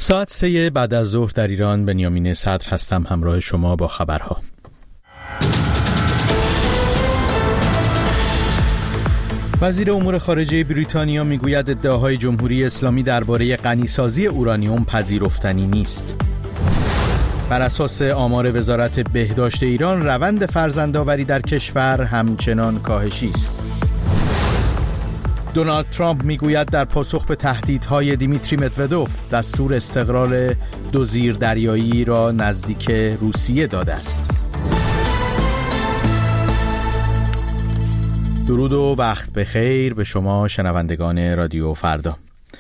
ساعت 3 بعد از ظهر در ایران. بنیامین صدر هستم همراه شما با خبرها. وزیر امور خارجه بریتانیا میگوید ادعاهای جمهوری اسلامی درباره غنیسازی اورانیوم پذیرفتنی نیست. بر اساس آمار وزارت بهداشت ایران روند فرزندآوری در کشور همچنان کاهشی است. دونالد ترامپ میگوید در پاسخ به تهدیدهای دیمیتری مدودوف دستور استقرار 2 زیردریایی را نزدیک روسیه داده است. درود و وقت بخیر به شما شنوندگان رادیو فردا.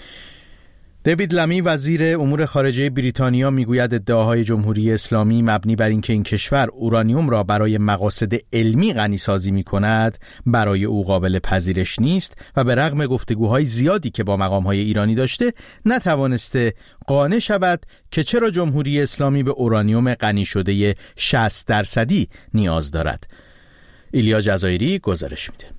دیوید لمی وزیر امور خارجه بریتانیا میگوید ادعاهای جمهوری اسلامی مبنی بر اینکه این کشور اورانیوم را برای مقاصد علمی غنی‌سازی می‌کند برای او قابل پذیرش نیست و به رغم گفتگوهای زیادی که با مقام‌های ایرانی داشته نتوانسته قانع شود که چرا جمهوری اسلامی به اورانیوم غنی شده 60% نیاز دارد. ایلیا جزایری گزارش میده.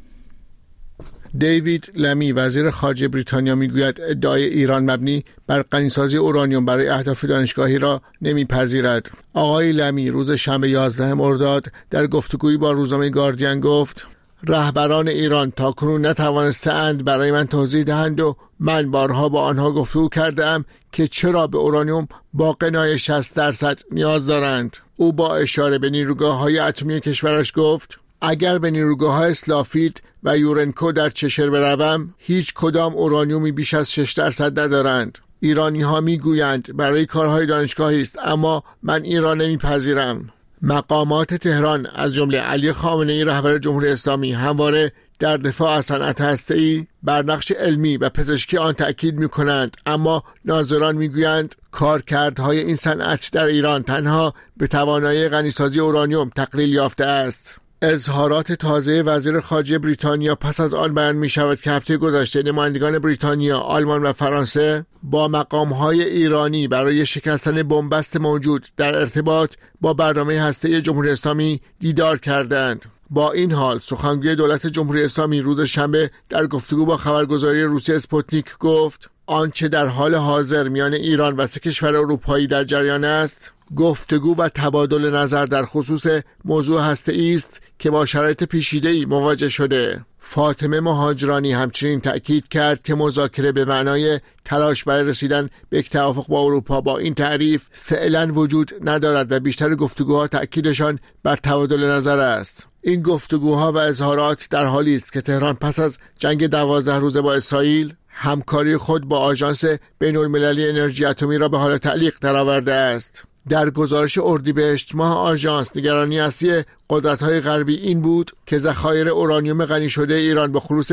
دیوید لمی وزیر خارجه بریتانیا میگوید ادعای ایران مبنی بر غنیسازی اورانیوم برای اهداف دانشگاهی را نمیپذیرد. آقای لمی روز شنبه 11 مرداد در گفتگویی با روزنامه گاردین گفت رهبران ایران تاکنون نتوانستند برای من توضیح دهند و من بارها با آنها گفتگو کردم که چرا به اورانیوم با غنای 60% نیاز دارند. او با اشاره به نیروگاه‌های اتمی کشورش گفت اگر به نیروگاه‌های اسلافید و یورنکو در چشر بروم هیچ کدام اورانیومی بیش از 6% ندارند. ایرانی ها می گویند برای کارهای دانشگاهی است، اما من این را نمیپذیرم. مقامات تهران از جمله علی خامنه‌ای رهبر جمهوری اسلامی همواره در دفاع از صنعت هسته‌ای بر نقش علمی و پزشکی آن تأکید می‌کنند، اما ناظران می‌گویند کارکردهای این صنعت در ایران تنها به توانایی غنیسازی اورانیوم تقلیل یافته است. اظهارات تازه وزیر خارجه بریتانیا پس از آن بیان می شود که هفته گذشته نمایندگان بریتانیا، آلمان و فرانسه با مقامهای ایرانی برای شکستن بنبست موجود در ارتباط با برنامه هسته‌ای جمهوری اسلامی دیدار کردند. با این حال سخنگوی دولت جمهوری اسلامی روز شنبه در گفتگو با خبرگزاری روسی اسپوتنیک گفت آنچه در حال حاضر میان ایران و 3 کشور اروپایی در جریان است گفتگو و تبادل نظر در خصوص موضوع هسته‌ای است که با شرایط پیچیده‌ای مواجه شده. فاطمه مهاجرانی همچنین تأکید کرد که مذاکره به معنای تلاش برای رسیدن به یک توافق با اروپا با این تعریف فعلا وجود ندارد و بیشتر گفتگوها تأکیدشان بر تبادل نظر است. این گفتگوها و اظهارات در حالی است که تهران پس از جنگ 12 روزه با اسرائیل همکاری خود با آژانس بین‌المللی انرژی اتمی را به حال تعلیق درآورده است. در گزارش اردیبهشت ماه آژانس نگرانی اصلی قدرت‌های غربی این بود که ذخایر اورانیوم غنی شده ایران به خلوص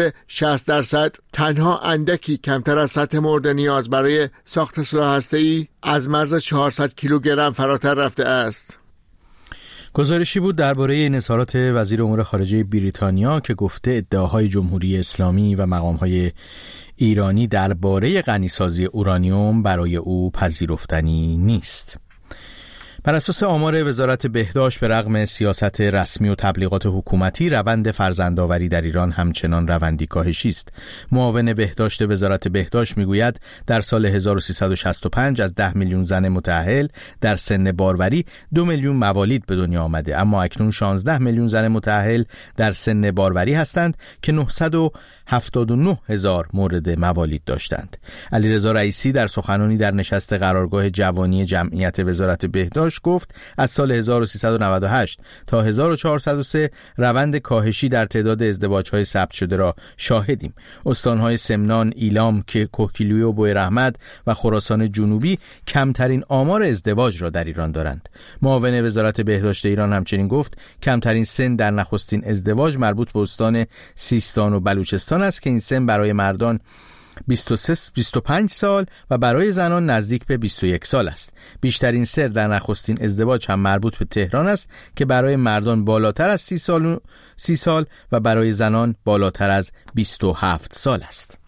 60% تنها اندکی کمتر از سطح مورد نیاز برای ساخت سلاح هسته‌ای از مرز 400 کیلوگرم فراتر رفته است. گزارشی بود درباره این اظهارات وزیر امور خارجه بریتانیا که گفته ادعاهای جمهوری اسلامی و مقام‌های ایرانی درباره غنیسازی اورانیوم برای او پذیرفتنی نیست. بر اساس آمار وزارت بهداشت به رغم سیاست رسمی و تبلیغات حکومتی روند فرزندآوری در ایران همچنان روندی کاهشی است. معاون بهداشت وزارت بهداشت میگوید در سال 1365 از 10 میلیون زن متأهل در سن باروری 2 میلیون موالید به دنیا آمده، اما اکنون 16 میلیون زن متأهل در سن باروری هستند که 979 هزار مورد موالید داشتند. علیرضا رئیسی در سخنرانی در نشست قرارگاه جوانی جمعیت وزارت بهداشت گفت از سال 1398 تا 1403 روند کاهشی در تعداد ازدواج‌های ثبت شده را شاهدیم. استان‌های سمنان، ایلام، کوهگیلویه و بویراحمد و خراسان جنوبی کمترین آمار ازدواج را در ایران دارند. معاون وزارت بهداشت ایران همچنین گفت کمترین سن در نخستین ازدواج مربوط به استان سیستان و بلوچستان است که این سن برای مردان 23-25 سال و برای زنان نزدیک به 21 سال است. بیشترین سن در نخستین ازدواج هم مربوط به تهران است که برای مردان بالاتر از 30 سال و برای زنان بالاتر از 27 سال است.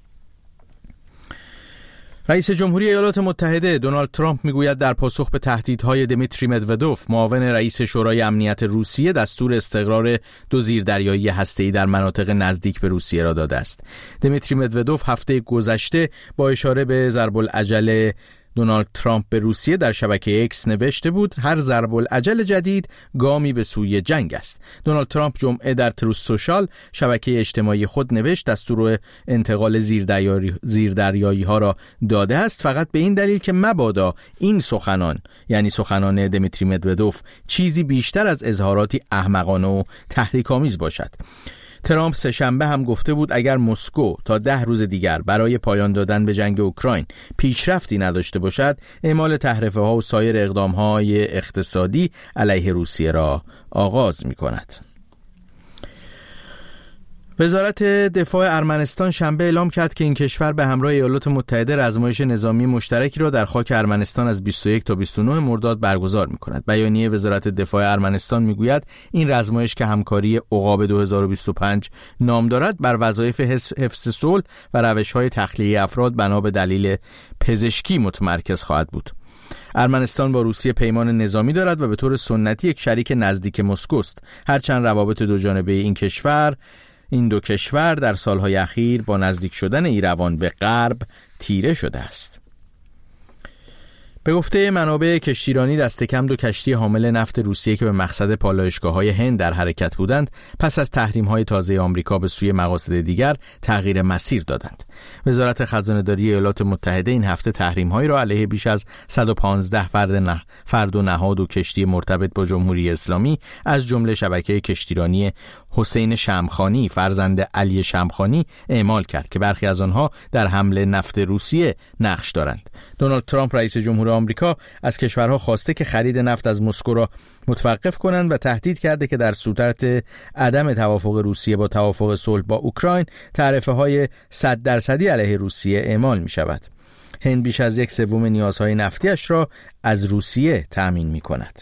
رئیس جمهوری ایالات متحده دونالد ترامپ میگوید در پاسخ به تهدیدهای دیمیتری مدودوف معاون رئیس شورای امنیت روسیه دستور استقرار 2 زیردریایی هسته‌ای در مناطق نزدیک به روسیه را داده است. دیمیتری مدودوف هفته گذشته با اشاره به ضرب العجل دونالد ترامپ به روسیه در شبکه اکس نوشته بود هر ضرب العجل جدید گامی به سوی جنگ است. دونالد ترامپ جمعه در تروث سوشال شبکه اجتماعی خود نوشت دستور انتقال زیردریایی ها را داده است، فقط به این دلیل که مبادا این سخنان، یعنی سخنان دمیتری مدودوف، چیزی بیشتر از اظهاراتی احمقانه و تحریک‌آمیز باشد. ترامپ سه‌شنبه هم گفته بود اگر مسکو تا 10 روز دیگر برای پایان دادن به جنگ اوکراین پیشرفتی نداشته باشد، اعمال تحریف‌ها و سایر اقدام‌های اقتصادی علیه روسیه را آغاز می‌کند. وزارت دفاع ارمنستان شنبه اعلام کرد که این کشور به همراه ایالات متحده رزمایش نظامی مشترکی را در خاک ارمنستان از 21 تا 29 مرداد برگزار می‌کند. بیانیه وزارت دفاع ارمنستان می‌گوید این رزمایش که همکاری عقاب 2025 نام دارد بر وظایف حفظ صلح و روش‌های تخلیه افراد بنا به دلیل پزشکی متمرکز خواهد بود. ارمنستان با روسیه پیمان نظامی دارد و به طور سنتی یک شریک نزدیک مسکو است، هرچند روابط دوجانبه این دو کشور در سالهای اخیر با نزدیک شدن ایروان به غرب تیره شده است. به گفته منابع کشتیرانی دست کم 2 کشتی حامل نفت روسیه که به مقصد پالایشگاه‌های هند در حرکت بودند پس از تحریم‌های تازه آمریکا به سوی مقاصد دیگر تغییر مسیر دادند. وزارت خزانه‌داری ایالات متحده این هفته تحریم‌هایی را علیه بیش از 115 فرد و نهاد و کشتی مرتبط با جمهوری اسلامی از جمله شبکه کشتیرانی حسین شمخانی فرزند علی شمخانی اعمال کرد که برخی از آنها در حمل نفت روسیه نقش دارند. دونالد ترامپ رئیس جمهور آمریکا از کشورها خواسته که خرید نفت از مسکو را متوقف کنند و تهدید کرده که در صورت عدم توافق روسیه با توافق صلح با اوکراین تعرفه‌های 100% علیه روسیه اعمال می شود. هند بیش از 1/3 نیازهای نفتیش را از روسیه تأمین می کند.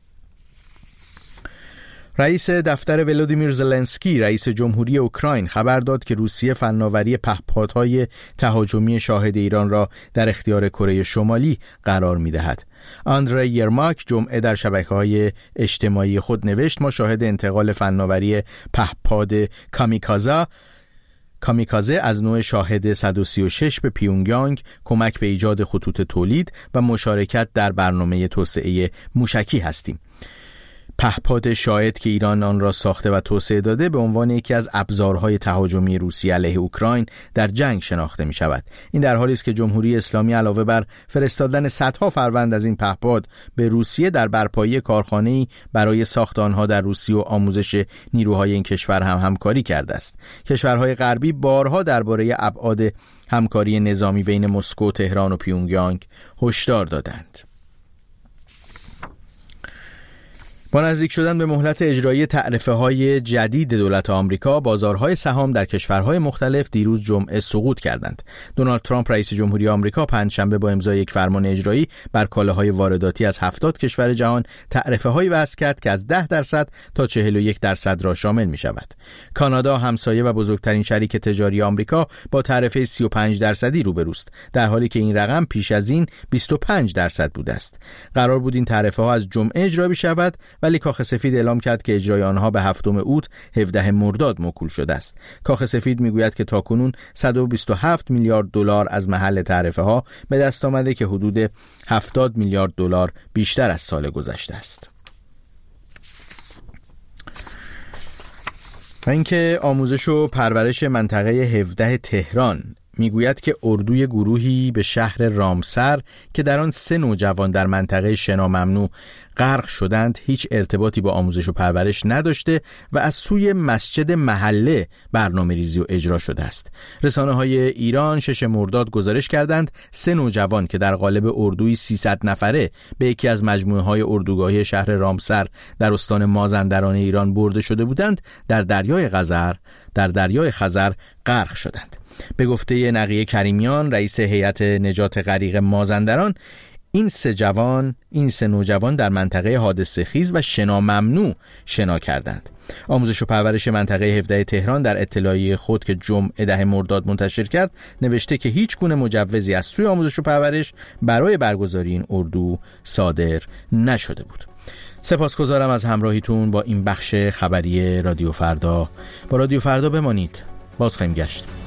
رئیس دفتر ولودیمیر زلنسکی رئیس جمهوری اوکراین خبر داد که روسیه فناوری پهپادهای تهاجمی شاهد ایران را در اختیار کره شمالی قرار می‌دهد. آندری یرماک جمعه در شبکه‌های اجتماعی خود نوشت ما شاهد انتقال فناوری پهپاد کامیکازه از نوع شاهد 136 به پیونگیانگ، کمک به ایجاد خطوط تولید و مشارکت در برنامه توسعه موشکی هستیم. پهپاد شاهد که ایران آن را ساخته و توسعه داده به عنوان یکی از ابزارهای تهاجمی روسیه علیه اوکراین در جنگ شناخته می شود. این در حالی است که جمهوری اسلامی علاوه بر فرستادن صدها فروند از این پهپاد به روسیه در برپایی کارخانه‌ای برای ساخت آنها در روسیه و آموزش نیروهای این کشور هم همکاری کرده است. کشورهای غربی بارها درباره ابعاد همکاری نظامی بین مسکو، تهران و پیونگیانگ هشدار دادند. با نزدیک شدن به مهلت اجرایی تعرفه‌های جدید دولت آمریکا، بازارهای سهام در کشورهای مختلف دیروز جمعه سقوط کردند. دونالد ترامپ رئیس جمهوری آمریکا پنجشنبه با امضای یک فرمان اجرایی بر کالاهای وارداتی از 70 کشور جهان تعرفه‌هایی وضع کرد که از 10% تا 41% را شامل می‌شود. کانادا همسایه و بزرگترین شریک تجاری آمریکا با تعرفه 35% روبروست، در حالی که این رقم پیش از این 25% بوده است. قرار بود این تعرفه‌ها از جمعه اجرا بشود، ولی کاخ سفید اعلام کرد که اجرای آنها به 7 اوت 17 مرداد موکول شده است. کاخ سفید میگوید که تاکنون 127 میلیارد دلار از محل تعرفه ها به دست آمده که حدود 70 میلیارد دلار بیشتر از سال گذشته است. و اینکه آموزش و پرورش منطقه 17 تهران میگوید که اردوی گروهی به شهر رامسر که در آن 3 نوجوان در منطقه شنا ممنوع غرق شدند هیچ ارتباطی با آموزش و پرورش نداشته و از سوی مسجد محله برنامه‌ریزی و اجرا شده است. رسانه‌های ایران 6 مرداد گزارش کردند 3 نوجوان که در قالب اردوی 300 نفره به یکی از مجموعه‌های اردوگاهی شهر رامسر در استان مازندران ایران برده شده بودند در دریای خزر غرق شدند. به گفته نقیه کریمیان رئیس هیئت نجات غریق مازندران، این 3 نوجوان در منطقه حادثه خیز و شنا ممنوع شنا کردند. آموزش و پرورش منطقه 17 تهران در اطلاعیه خود که جمعه 10 مرداد منتشر کرد نوشته که هیچ گونه مجوزی از سوی آموزش و پرورش برای برگزاری این اردو صادر نشده بود. سپاسگزارم از همراهیتون با این بخش خبری رادیو فردا. با رادیو فردا بمانید. باز خواهیم گشت.